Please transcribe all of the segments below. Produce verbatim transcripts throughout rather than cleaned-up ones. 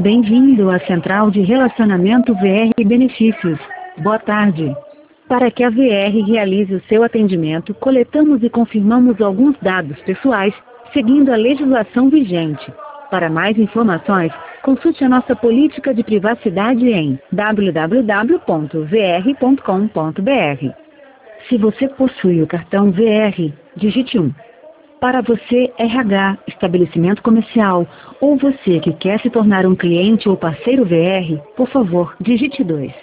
Bem-vindo à Central de Relacionamento V R Benefícios. Boa tarde. Para que a V R realize o seu atendimento, coletamos e confirmamos alguns dados pessoais, seguindo a legislação vigente. Para mais informações, consulte a nossa política de privacidade em w w w ponto v r ponto com ponto b r. Se você possui o cartão V R, digite um. Para você, R H, estabelecimento comercial, ou você que quer se tornar um cliente ou parceiro V R, por favor, digite dois.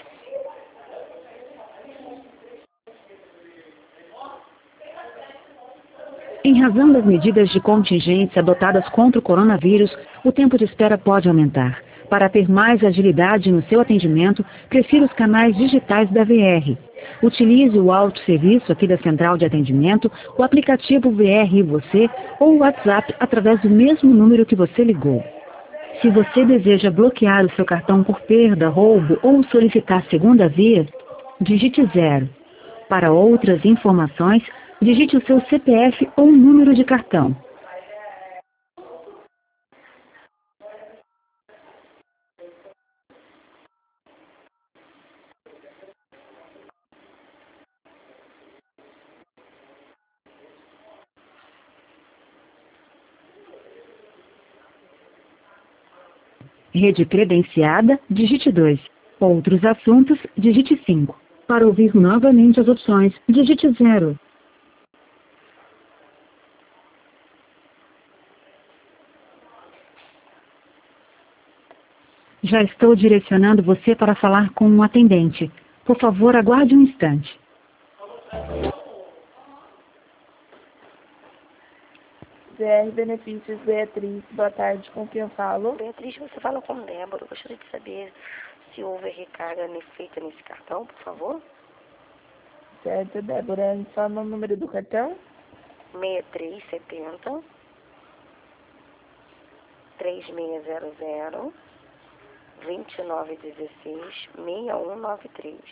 Em razão das medidas de contingência adotadas contra o coronavírus, o tempo de espera pode aumentar. Para ter mais agilidade no seu atendimento, prefira os canais digitais da V R. Utilize o autosserviço aqui da Central de Atendimento, o aplicativo V R e Você ou o WhatsApp através do mesmo número que você ligou. Se você deseja bloquear o seu cartão por perda, roubo ou solicitar segunda via, digite zero. Para outras informações, digite o seu C P F ou número de cartão. Rede credenciada, digite dois. Outros assuntos, digite cinco. Para ouvir novamente as opções, digite zero. Já estou direcionando você para falar com um atendente. Por favor, aguarde um instante. V R Benefícios, Beatriz, boa tarde, com quem eu falo? Beatriz, você fala com Débora. Eu gostaria de saber se houve recarga feita nesse cartão, por favor. Certo, Débora, informa o número do cartão? seis três sete zero, três seis zero zero, dois nove um seis, seis um nove três.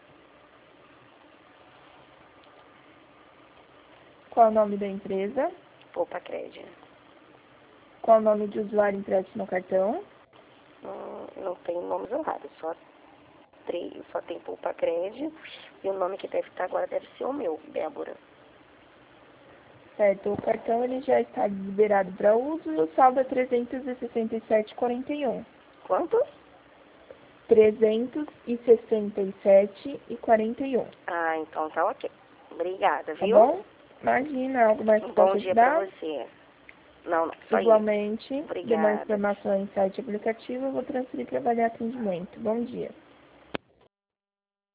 Qual o nome da empresa? Poupa Crédito. Qual o nome de usuário impresso no cartão? Hum, não tem nome isolado, só, três, só tem Poupa Crédito e o nome que deve estar agora deve ser o meu, Débora. Certo, o cartão ele já está liberado para uso e o saldo é trezentos e sessenta e sete reais e quarenta e um. Quanto? trezentos e sessenta e sete reais e quarenta e um. Ah, então tá ok. Obrigada, Tá viu? bom? Imagina, algo mais que Um possa bom dia ajudar? pra você. Não, não, só Igualmente, isso. demais Obrigada. informações, site e aplicativo, eu vou transferir para avaliar atendimento. Bom dia.